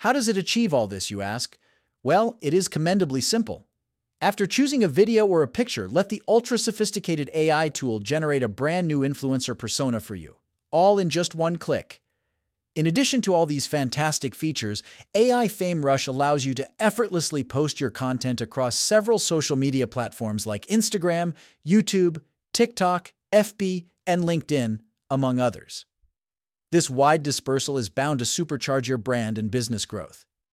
How does it achieve all this, you ask? Well, it is commendably simple. After choosing a video or a picture, let the ultra-sophisticated AI tool generate a brand new influencer persona for you, all in just one click. In addition to all these fantastic features, AI FameRush allows you to effortlessly post your content across several social media platforms like Instagram, YouTube, TikTok, FB, and LinkedIn, among others. This wide dispersal is bound to supercharge your brand and business growth.